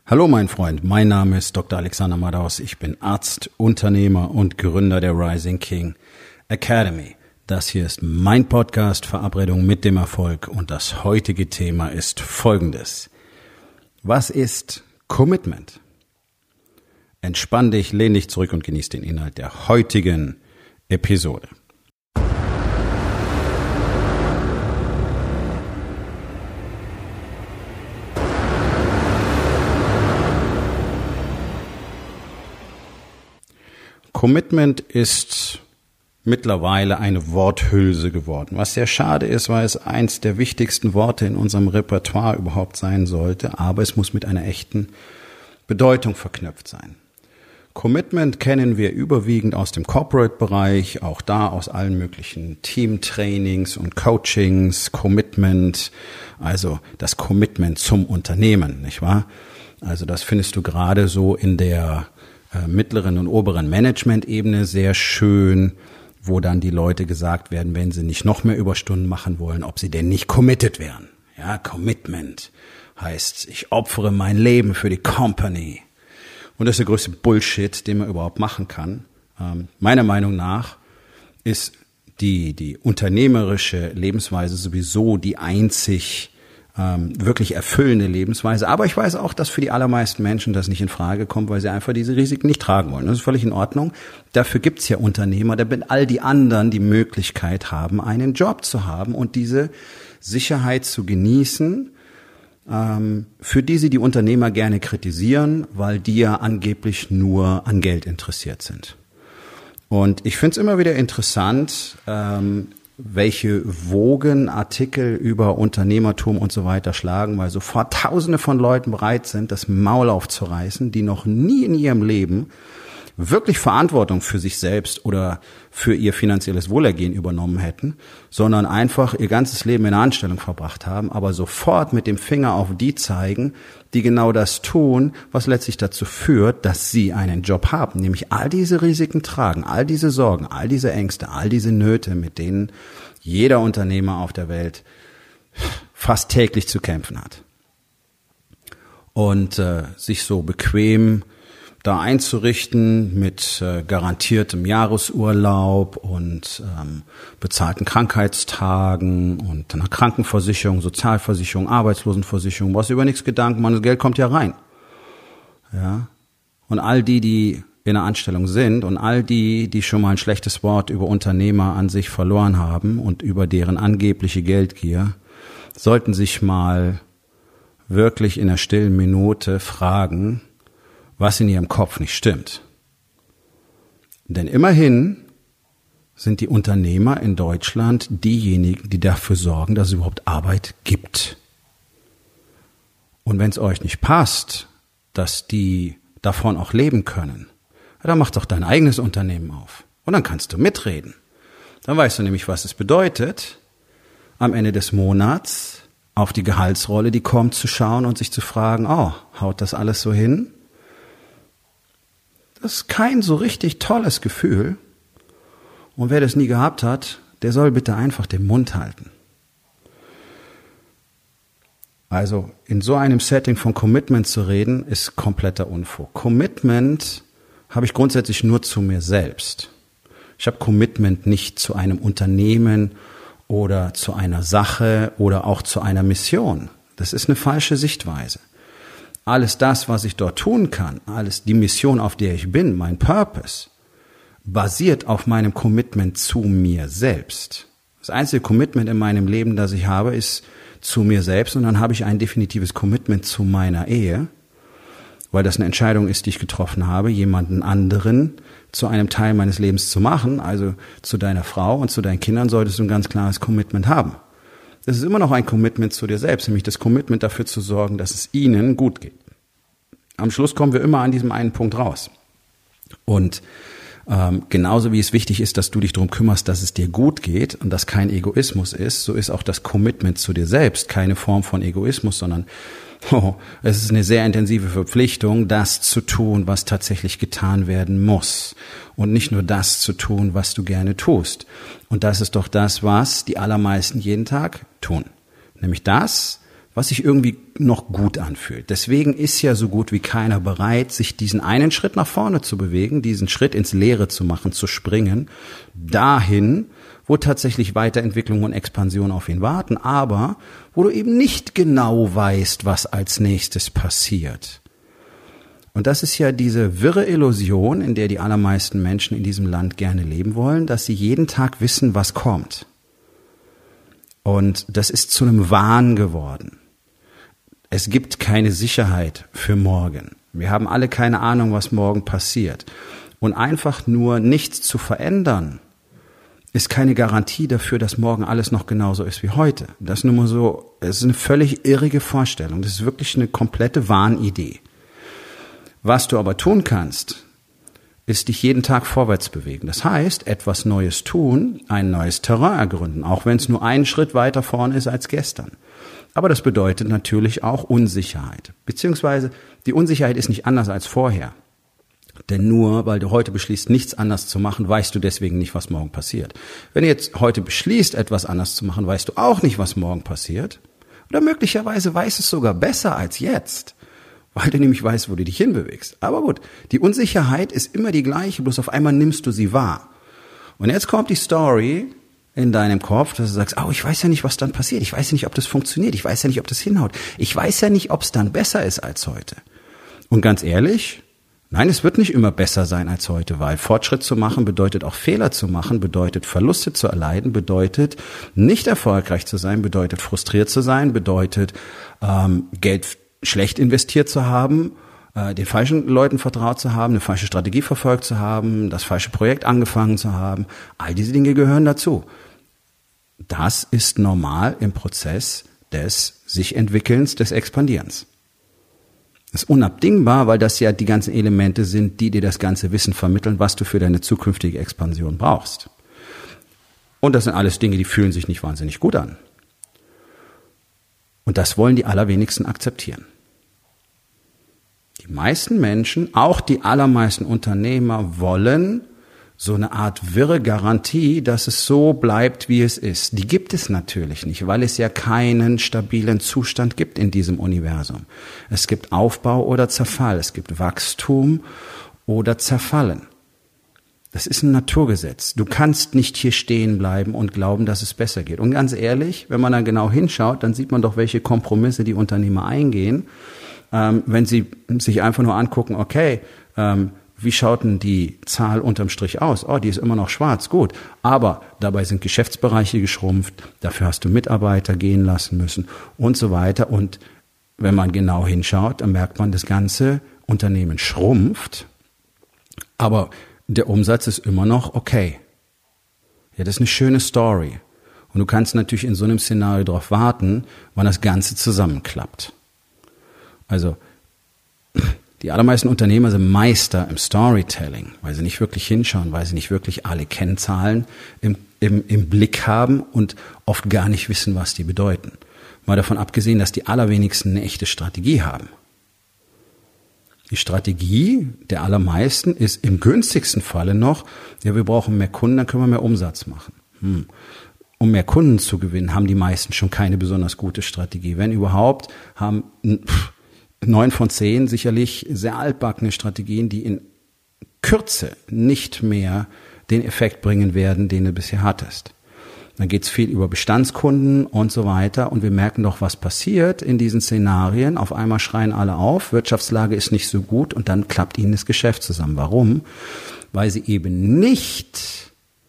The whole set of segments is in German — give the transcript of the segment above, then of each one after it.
Hallo mein Freund, mein Name ist Dr. Alexander Madaus. Ich bin Arzt, Unternehmer und Gründer der Rising King Academy. Das hier ist mein Podcast Verabredung mit dem Erfolg und das heutige Thema ist folgendes. Was ist Commitment? Entspann dich, lehn dich zurück und genieß den Inhalt der heutigen Episode. Commitment ist mittlerweile eine Worthülse geworden, was sehr schade ist, weil es eins der wichtigsten Worte in unserem Repertoire überhaupt sein sollte, aber es muss mit einer echten Bedeutung verknüpft sein. Commitment kennen wir überwiegend aus dem Corporate-Bereich, auch da aus allen möglichen Teamtrainings und Coachings, Commitment, also das Commitment zum Unternehmen, nicht wahr? Also das findest du gerade so in der mittleren und oberen Management-Ebene sehr schön, wo dann die Leute gesagt werden, wenn sie nicht noch mehr Überstunden machen wollen, ob sie denn nicht committed wären. Ja, Commitment heißt, ich opfere mein Leben für die Company. Und das ist der größte Bullshit, den man überhaupt machen kann. Meiner Meinung nach ist die unternehmerische Lebensweise sowieso die einzig wirklich erfüllende Lebensweise. Aber ich weiß auch, dass für die allermeisten Menschen das nicht in Frage kommt, weil sie einfach diese Risiken nicht tragen wollen. Das ist völlig in Ordnung. Dafür gibt's ja Unternehmer, damit all die anderen die Möglichkeit haben, einen Job zu haben und diese Sicherheit zu genießen, für die sie die Unternehmer gerne kritisieren, weil die ja angeblich nur an Geld interessiert sind. Und ich finde es immer wieder interessant, welche Wogen Artikel über Unternehmertum und so weiter schlagen, weil sofort Tausende von Leuten bereit sind, das Maul aufzureißen, die noch nie in ihrem Leben wirklich Verantwortung für sich selbst oder für ihr finanzielles Wohlergehen übernommen hätten, sondern einfach ihr ganzes Leben in einer Anstellung verbracht haben, aber sofort mit dem Finger auf die zeigen, die genau das tun, was letztlich dazu führt, dass sie einen Job haben, nämlich all diese Risiken tragen, all diese Sorgen, all diese Ängste, all diese Nöte, mit denen jeder Unternehmer auf der Welt fast täglich zu kämpfen hat. Und sich so bequem da einzurichten mit garantiertem Jahresurlaub und bezahlten Krankheitstagen und einer Krankenversicherung, Sozialversicherung, Arbeitslosenversicherung, brauchst du über nichts Gedanken machen, das Geld kommt ja rein. Ja. Und all die in einer Anstellung sind und all die schon mal ein schlechtes Wort über Unternehmer an sich verloren haben und über deren angebliche Geldgier, sollten sich mal wirklich in einer stillen Minute fragen, was in ihrem Kopf nicht stimmt. Denn immerhin sind die Unternehmer in Deutschland diejenigen, die dafür sorgen, dass es überhaupt Arbeit gibt. Und wenn es euch nicht passt, dass die davon auch leben können, dann mach doch dein eigenes Unternehmen auf. Und dann kannst du mitreden. Dann weißt du nämlich, was es bedeutet, am Ende des Monats auf die Gehaltsrolle, die kommt, zu schauen und sich zu fragen, haut das alles so hin? Das ist kein so richtig tolles Gefühl. Und wer das nie gehabt hat, der soll bitte einfach den Mund halten. Also in so einem Setting von Commitment zu reden, ist kompletter Unfug. Commitment habe ich grundsätzlich nur zu mir selbst. Ich habe Commitment nicht zu einem Unternehmen oder zu einer Sache oder auch zu einer Mission. Das ist eine falsche Sichtweise. Alles das, was ich dort tun kann, alles die Mission, auf der ich bin, mein Purpose, basiert auf meinem Commitment zu mir selbst. Das einzige Commitment in meinem Leben, das ich habe, ist zu mir selbst und dann habe ich ein definitives Commitment zu meiner Ehe, weil das eine Entscheidung ist, die ich getroffen habe, jemanden anderen zu einem Teil meines Lebens zu machen, also zu deiner Frau und zu deinen Kindern solltest du ein ganz klares Commitment haben. Das ist immer noch ein Commitment zu dir selbst, nämlich das Commitment dafür zu sorgen, dass es ihnen gut geht. Am Schluss kommen wir immer an diesem einen Punkt raus. Und genauso wie es wichtig ist, dass du dich darum kümmerst, dass es dir gut geht und das kein Egoismus ist, so ist auch das Commitment zu dir selbst keine Form von Egoismus, sondern es ist eine sehr intensive Verpflichtung, das zu tun, was tatsächlich getan werden muss und nicht nur das zu tun, was du gerne tust. Und das ist doch das, was die allermeisten jeden Tag tun. Nämlich das, was sich irgendwie noch gut anfühlt. Deswegen ist ja so gut wie keiner bereit, sich diesen einen Schritt nach vorne zu bewegen, diesen Schritt ins Leere zu machen, zu springen, dahin, wo tatsächlich Weiterentwicklung und Expansion auf ihn warten, aber wo du eben nicht genau weißt, was als nächstes passiert. Und das ist ja diese wirre Illusion, in der die allermeisten Menschen in diesem Land gerne leben wollen, dass sie jeden Tag wissen, was kommt. Und das ist zu einem Wahn geworden. Es gibt keine Sicherheit für morgen. Wir haben alle keine Ahnung, was morgen passiert. Und einfach nur nichts zu verändern, ist keine Garantie dafür, dass morgen alles noch genauso ist wie heute. Das ist nur mal so, es ist eine völlig irrige Vorstellung. Das ist wirklich eine komplette Wahnidee. Was du aber tun kannst, ist dich jeden Tag vorwärts bewegen. Das heißt, etwas Neues tun, ein neues Terrain ergründen, auch wenn es nur einen Schritt weiter vorne ist als gestern. Aber das bedeutet natürlich auch Unsicherheit. Beziehungsweise die Unsicherheit ist nicht anders als vorher. Denn nur weil du heute beschließt, nichts anders zu machen, weißt du deswegen nicht, was morgen passiert. Wenn du jetzt heute beschließt, etwas anders zu machen, weißt du auch nicht, was morgen passiert. Oder möglicherweise weißt es sogar besser als jetzt, weil du nämlich weißt, wo du dich hinbewegst. Aber gut, die Unsicherheit ist immer die gleiche, bloß auf einmal nimmst du sie wahr. Und jetzt kommt die Story in deinem Kopf, dass du sagst, ich weiß ja nicht, was dann passiert. Ich weiß ja nicht, ob das funktioniert. Ich weiß ja nicht, ob das hinhaut. Ich weiß ja nicht, ob es dann besser ist als heute. Und ganz ehrlich, nein, es wird nicht immer besser sein als heute, weil Fortschritt zu machen bedeutet auch Fehler zu machen, bedeutet Verluste zu erleiden, bedeutet nicht erfolgreich zu sein, bedeutet frustriert zu sein, bedeutet Geld schlecht investiert zu haben, den falschen Leuten vertraut zu haben, eine falsche Strategie verfolgt zu haben, das falsche Projekt angefangen zu haben. All diese Dinge gehören dazu. Das ist normal im Prozess des sich Entwickelns, des Expandierens. Das ist unabdingbar, weil das ja die ganzen Elemente sind, die dir das ganze Wissen vermitteln, was du für deine zukünftige Expansion brauchst. Und das sind alles Dinge, die fühlen sich nicht wahnsinnig gut an. Und das wollen die allerwenigsten akzeptieren. Die meisten Menschen, auch die allermeisten Unternehmer, wollen so eine Art wirre Garantie, dass es so bleibt, wie es ist. Die gibt es natürlich nicht, weil es ja keinen stabilen Zustand gibt in diesem Universum. Es gibt Aufbau oder Zerfall, es gibt Wachstum oder Zerfallen. Das ist ein Naturgesetz. Du kannst nicht hier stehen bleiben und glauben, dass es besser geht. Und ganz ehrlich, wenn man dann genau hinschaut, dann sieht man doch, welche Kompromisse die Unternehmer eingehen, wenn sie sich einfach nur angucken, okay, wie schaut denn die Zahl unterm Strich aus? Die ist immer noch schwarz, gut. Aber dabei sind Geschäftsbereiche geschrumpft, dafür hast du Mitarbeiter gehen lassen müssen und so weiter. Und wenn man genau hinschaut, dann merkt man, das ganze Unternehmen schrumpft, aber der Umsatz ist immer noch okay. Ja, das ist eine schöne Story. Und du kannst natürlich in so einem Szenario darauf warten, wann das Ganze zusammenklappt. Also die allermeisten Unternehmer sind Meister im Storytelling, weil sie nicht wirklich hinschauen, weil sie nicht wirklich alle Kennzahlen im Blick haben und oft gar nicht wissen, was die bedeuten. Mal davon abgesehen, dass die allerwenigsten eine echte Strategie haben. Die Strategie der allermeisten ist im günstigsten Falle noch, wir brauchen mehr Kunden, dann können wir mehr Umsatz machen. Um mehr Kunden zu gewinnen, haben die meisten schon keine besonders gute Strategie. Wenn überhaupt, haben 9 von 10 sicherlich sehr altbackene Strategien, die in Kürze nicht mehr den Effekt bringen werden, den du bisher hattest. Dann geht's viel über Bestandskunden und so weiter. Und wir merken doch, was passiert in diesen Szenarien. Auf einmal schreien alle auf, Wirtschaftslage ist nicht so gut und dann klappt ihnen das Geschäft zusammen. Warum? Weil sie eben nicht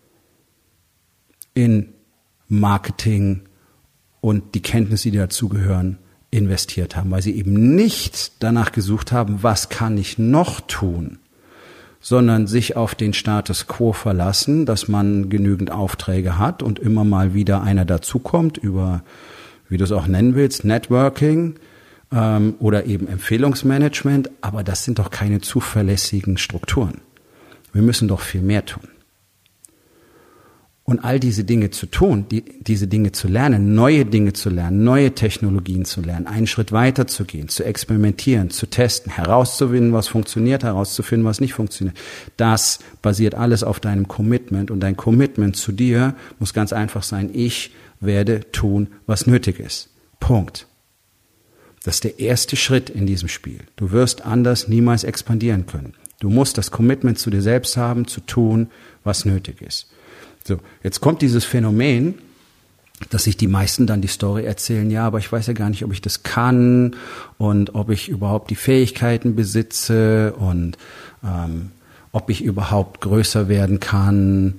in Marketing und die Kenntnisse, die dazugehören, investiert haben, weil sie eben nicht danach gesucht haben, was kann ich noch tun, sondern sich auf den Status quo verlassen, dass man genügend Aufträge hat und immer mal wieder einer dazukommt über, wie du es auch nennen willst, Networking oder eben Empfehlungsmanagement, aber das sind doch keine zuverlässigen Strukturen. Wir müssen doch viel mehr tun. Und all diese Dinge zu tun, diese Dinge zu lernen, neue Dinge zu lernen, neue Technologien zu lernen, einen Schritt weiter zu gehen, zu experimentieren, zu testen, herauszufinden, was funktioniert, herauszufinden, was nicht funktioniert. Das basiert alles auf deinem Commitment und dein Commitment zu dir muss ganz einfach sein, ich werde tun, was nötig ist. Punkt. Das ist der erste Schritt in diesem Spiel. Du wirst anders niemals expandieren können. Du musst das Commitment zu dir selbst haben, zu tun, was nötig ist. So, jetzt kommt dieses Phänomen, dass sich die meisten dann die Story erzählen, ja, aber ich weiß ja gar nicht, ob ich das kann und ob ich überhaupt die Fähigkeiten besitze und ob ich überhaupt größer werden kann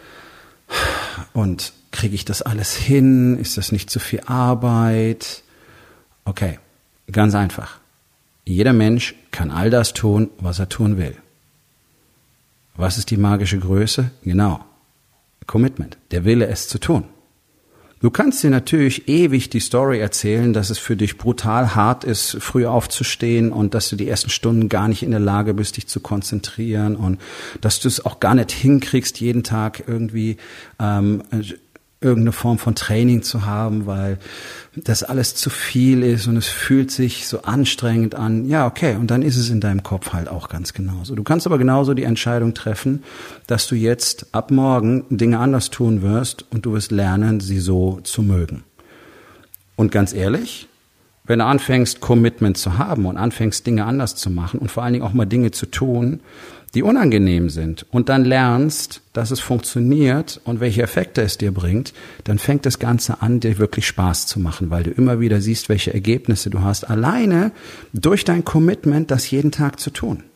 und kriege ich das alles hin, ist das nicht zu viel Arbeit? Okay, ganz einfach. Jeder Mensch kann all das tun, was er tun will. Was ist die magische Größe? Genau, Commitment, der Wille, es zu tun. Du kannst dir natürlich ewig die Story erzählen, dass es für dich brutal hart ist, früh aufzustehen und dass du die ersten Stunden gar nicht in der Lage bist, dich zu konzentrieren und dass du es auch gar nicht hinkriegst, jeden Tag irgendwie irgendeine Form von Training zu haben, weil das alles zu viel ist und es fühlt sich so anstrengend an. Ja, okay, und dann ist es in deinem Kopf halt auch ganz genauso. Du kannst aber genauso die Entscheidung treffen, dass du jetzt ab morgen Dinge anders tun wirst und du wirst lernen, sie so zu mögen. Und ganz ehrlich, wenn du anfängst, Commitment zu haben und anfängst, Dinge anders zu machen und vor allen Dingen auch mal Dinge zu tun, die unangenehm sind und dann lernst, dass es funktioniert und welche Effekte es dir bringt, dann fängt das Ganze an, dir wirklich Spaß zu machen, weil du immer wieder siehst, welche Ergebnisse du hast, alleine durch dein Commitment, das jeden Tag zu tun.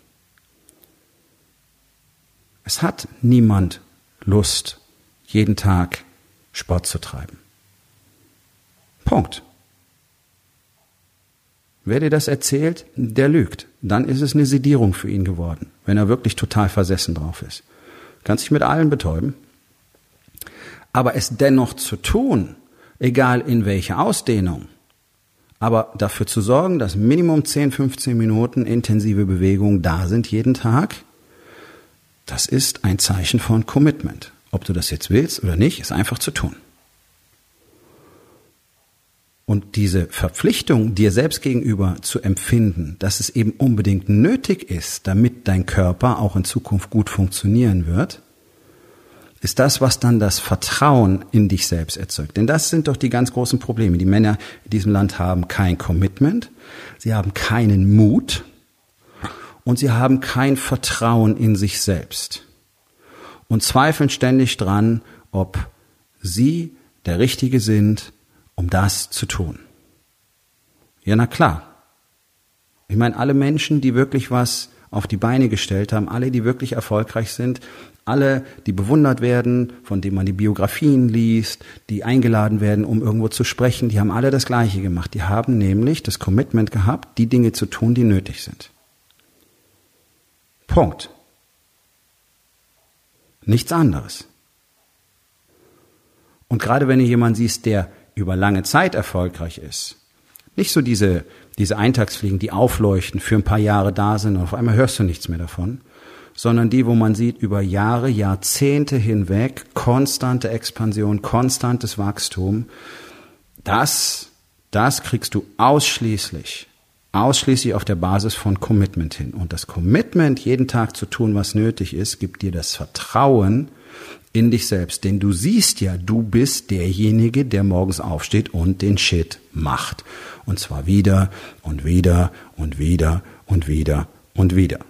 Es hat niemand Lust, jeden Tag Sport zu treiben. Punkt. Wer dir das erzählt, der lügt. Dann ist es eine Sedierung für ihn geworden, wenn er wirklich total versessen drauf ist. Kannst dich mit allen betäuben. Aber es dennoch zu tun, egal in welcher Ausdehnung, aber dafür zu sorgen, dass Minimum 10, 15 Minuten intensive Bewegung da sind jeden Tag, das ist ein Zeichen von Commitment. Ob du das jetzt willst oder nicht, ist einfach zu tun. Und diese Verpflichtung dir selbst gegenüber zu empfinden, dass es eben unbedingt nötig ist, damit dein Körper auch in Zukunft gut funktionieren wird, ist das, was dann das Vertrauen in dich selbst erzeugt. Denn das sind doch die ganz großen Probleme. Die Männer in diesem Land haben kein Commitment, sie haben keinen Mut und sie haben kein Vertrauen in sich selbst und zweifeln ständig dran, ob sie der Richtige sind, um das zu tun. Ja, na klar. Ich meine, alle Menschen, die wirklich was auf die Beine gestellt haben, alle, die wirklich erfolgreich sind, alle, die bewundert werden, von denen man die Biografien liest, die eingeladen werden, um irgendwo zu sprechen, die haben alle das Gleiche gemacht. Die haben nämlich das Commitment gehabt, die Dinge zu tun, die nötig sind. Punkt. Nichts anderes. Und gerade wenn du jemanden siehst, der über lange Zeit erfolgreich ist, nicht so diese Eintagsfliegen, die aufleuchten, für ein paar Jahre da sind und auf einmal hörst du nichts mehr davon, sondern die, wo man sieht, über Jahre, Jahrzehnte hinweg, konstante Expansion, konstantes Wachstum, das kriegst du ausschließlich auf der Basis von Commitment hin. Und das Commitment, jeden Tag zu tun, was nötig ist, gibt dir das Vertrauen in dich selbst. Denn du siehst ja, du bist derjenige, der morgens aufsteht und den Shit macht. Und zwar wieder und wieder und wieder und wieder und wieder.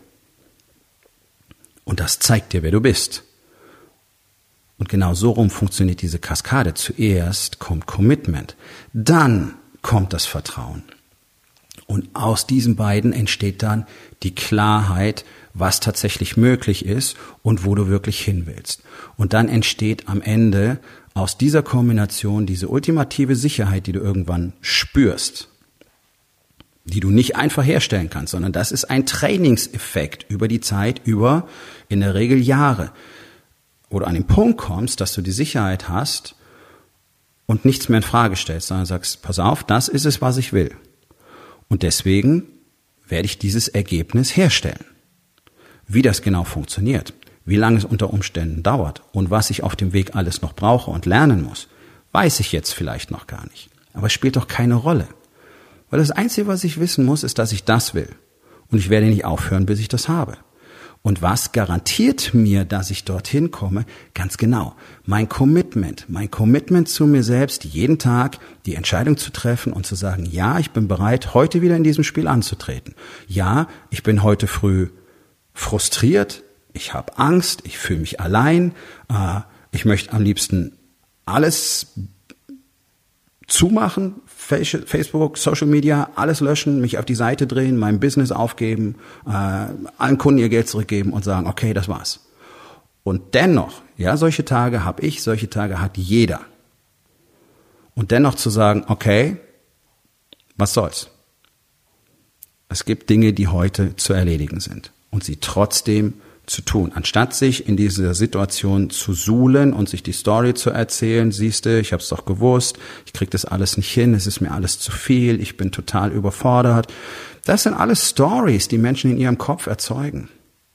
Und das zeigt dir, wer du bist. Und genau so rum funktioniert diese Kaskade. Zuerst kommt Commitment, dann kommt das Vertrauen. Und aus diesen beiden entsteht dann die Klarheit, was tatsächlich möglich ist und wo du wirklich hin willst. Und dann entsteht am Ende aus dieser Kombination diese ultimative Sicherheit, die du irgendwann spürst, die du nicht einfach herstellen kannst, sondern das ist ein Trainingseffekt über die Zeit, über in der Regel Jahre, wo du an den Punkt kommst, dass du die Sicherheit hast und nichts mehr in Frage stellst, sondern sagst, pass auf, das ist es, was ich will. Und deswegen werde ich dieses Ergebnis herstellen. Wie das genau funktioniert, wie lange es unter Umständen dauert und was ich auf dem Weg alles noch brauche und lernen muss, weiß ich jetzt vielleicht noch gar nicht. Aber es spielt doch keine Rolle. Weil das Einzige, was ich wissen muss, ist, dass ich das will. Und ich werde nicht aufhören, bis ich das habe. Und was garantiert mir, dass ich dorthin komme? Ganz genau. Mein Commitment zu mir selbst, jeden Tag die Entscheidung zu treffen und zu sagen, ja, ich bin bereit, heute wieder in diesem Spiel anzutreten. Ja, ich bin heute früh frustriert, ich habe Angst, ich fühle mich allein, ich möchte am liebsten alles zumachen, Facebook, Social Media, alles löschen, mich auf die Seite drehen, mein Business aufgeben, allen Kunden ihr Geld zurückgeben und sagen, okay, das war's. Und dennoch, ja, solche Tage habe ich, solche Tage hat jeder. Und dennoch zu sagen, okay, was soll's? Es gibt Dinge, die heute zu erledigen sind und sie trotzdem zu tun. Anstatt sich in dieser Situation zu suhlen und sich die Story zu erzählen, siehst du, ich habe es doch gewusst, ich krieg das alles nicht hin, es ist mir alles zu viel, ich bin total überfordert. Das sind alles Stories, die Menschen in ihrem Kopf erzeugen.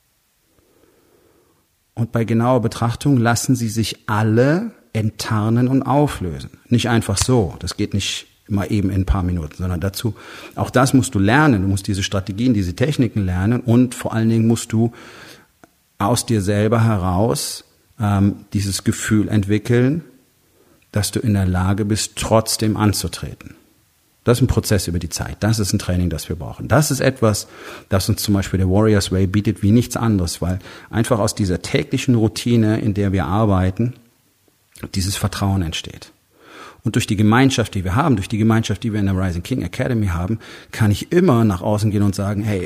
Und bei genauer Betrachtung lassen sie sich alle enttarnen und auflösen. Nicht einfach so, das geht nicht mal eben in ein paar Minuten, sondern dazu, auch das musst du lernen, du musst diese Strategien, diese Techniken lernen und vor allen Dingen musst du aus dir selber heraus dieses Gefühl entwickeln, dass du in der Lage bist, trotzdem anzutreten. Das ist ein Prozess über die Zeit. Das ist ein Training, das wir brauchen. Das ist etwas, das uns zum Beispiel der Warriors Way bietet wie nichts anderes, weil einfach aus dieser täglichen Routine, in der wir arbeiten, dieses Vertrauen entsteht. Und durch die Gemeinschaft, die wir haben, durch die Gemeinschaft, die wir in der Rising King Academy haben, kann ich immer nach außen gehen und sagen, hey,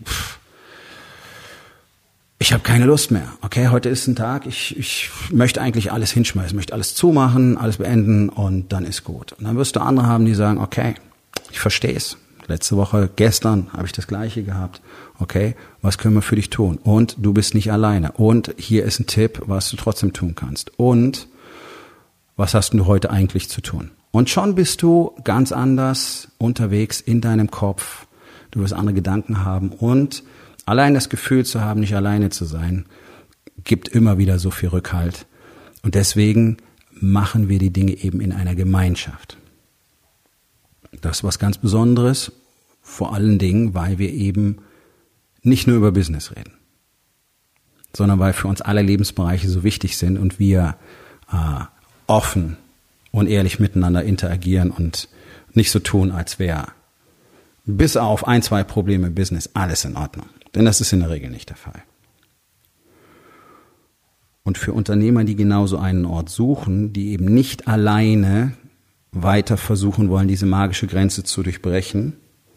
ich habe keine Lust mehr. Okay, heute ist ein Tag, ich möchte eigentlich alles hinschmeißen, möchte alles zumachen, alles beenden und dann ist gut. Und dann wirst du andere haben, die sagen, okay, ich verstehe es. Gestern habe ich das Gleiche gehabt. Okay, was können wir für dich tun? Und du bist nicht alleine. Und hier ist ein Tipp, was du trotzdem tun kannst. Und was hast du heute eigentlich zu tun? Und schon bist du ganz anders unterwegs in deinem Kopf. Du wirst andere Gedanken haben und allein das Gefühl zu haben, nicht alleine zu sein, gibt immer wieder so viel Rückhalt. Und deswegen machen wir die Dinge eben in einer Gemeinschaft. Das ist was ganz Besonderes, vor allen Dingen, weil wir eben nicht nur über Business reden, sondern weil für uns alle Lebensbereiche so wichtig sind und wir offen und ehrlich miteinander interagieren und nicht so tun, als wäre bis auf 1, 2 Probleme im Business alles in Ordnung. Denn das ist in der Regel nicht der Fall. Und für Unternehmer, die genauso einen Ort suchen, die eben nicht alleine weiter versuchen wollen, diese magische Grenze zu durchbrechen,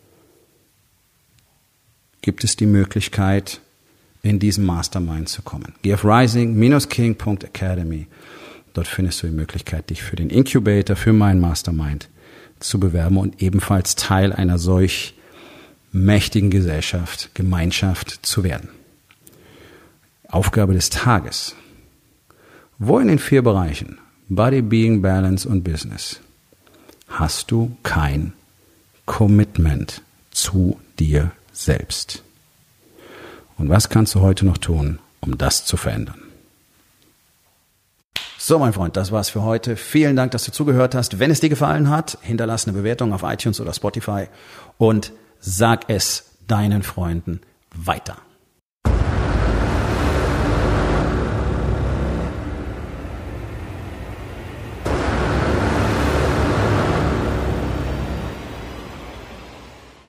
gibt es die Möglichkeit, in diesen Mastermind zu kommen. Geh auf rising-king.academy. Dort findest du die Möglichkeit, dich für den Incubator, für meinen Mastermind zu bewerben und ebenfalls Teil einer solch mächtigen Gemeinschaft zu werden. Aufgabe des Tages. Wo in den 4 Bereichen, Body, Being, Balance und Business, hast du kein Commitment zu dir selbst? Und was kannst du heute noch tun, um das zu verändern? So, mein Freund, das war's für heute. Vielen Dank, dass du zugehört hast. Wenn es dir gefallen hat, hinterlass eine Bewertung auf iTunes oder Spotify und sag es deinen Freunden weiter.